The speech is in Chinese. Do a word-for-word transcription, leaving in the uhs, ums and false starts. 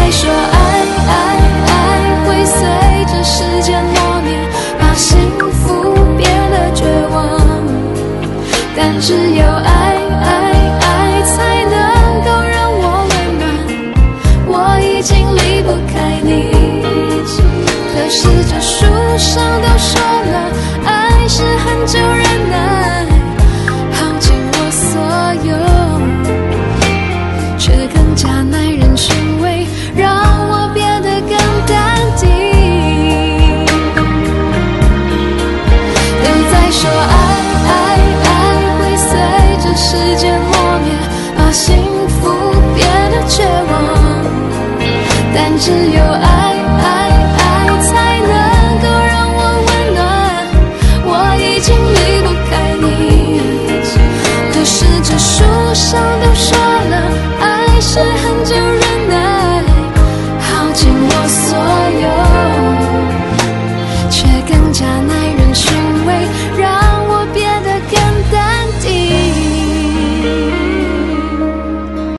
还说爱爱爱会随着时间磨灭，把幸福变得绝望，但只有爱爱爱才能够让我温暖，我已经离不开你。可是这书上都说了，